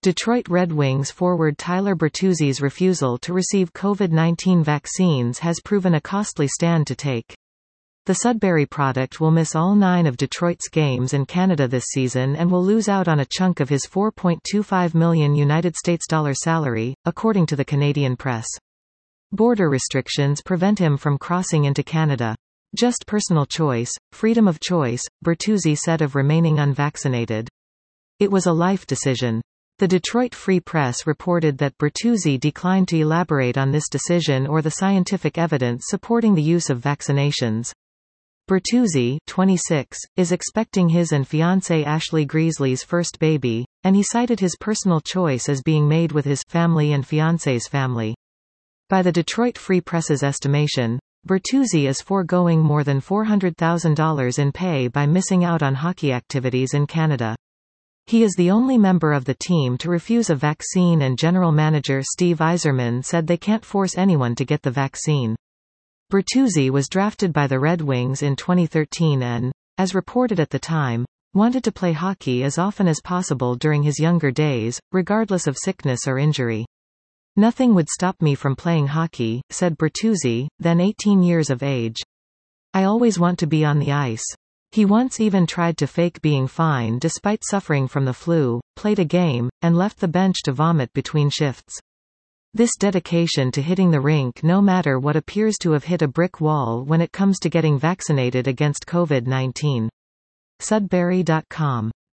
Detroit Red Wings forward Tyler Bertuzzi's refusal to receive COVID-19 vaccines has proven a costly stand to take. The Sudbury product will miss all 9 of Detroit's games in Canada this season and will lose out on a chunk of his $4.25 million United States dollar salary, according to the Canadian press. Border restrictions prevent him from crossing into Canada. Just personal choice, freedom of choice, Bertuzzi said of remaining unvaccinated. It was a life decision. The Detroit Free Press reported that Bertuzzi declined to elaborate on this decision or the scientific evidence supporting the use of vaccinations. Bertuzzi, 26, is expecting his and fiancée Ashley Greasley's first baby, and he cited his personal choice as being made with his family and fiancée's family. By the Detroit Free Press's estimation, Bertuzzi is foregoing more than $400,000 in pay by missing out on hockey activities in Canada. He is the only member of the team to refuse a vaccine, and general manager Steve Yzerman said they can't force anyone to get the vaccine. Bertuzzi was drafted by the Red Wings in 2013 and, as reported at the time, wanted to play hockey as often as possible during his younger days, regardless of sickness or injury. "Nothing would stop me from playing hockey," said Bertuzzi, then 18 years of age. "I always want to be on the ice." He once even tried to fake being fine despite suffering from the flu, played a game, and left the bench to vomit between shifts. This dedication to hitting the rink no matter what appears to have hit a brick wall when it comes to getting vaccinated against COVID-19. Sudbury.com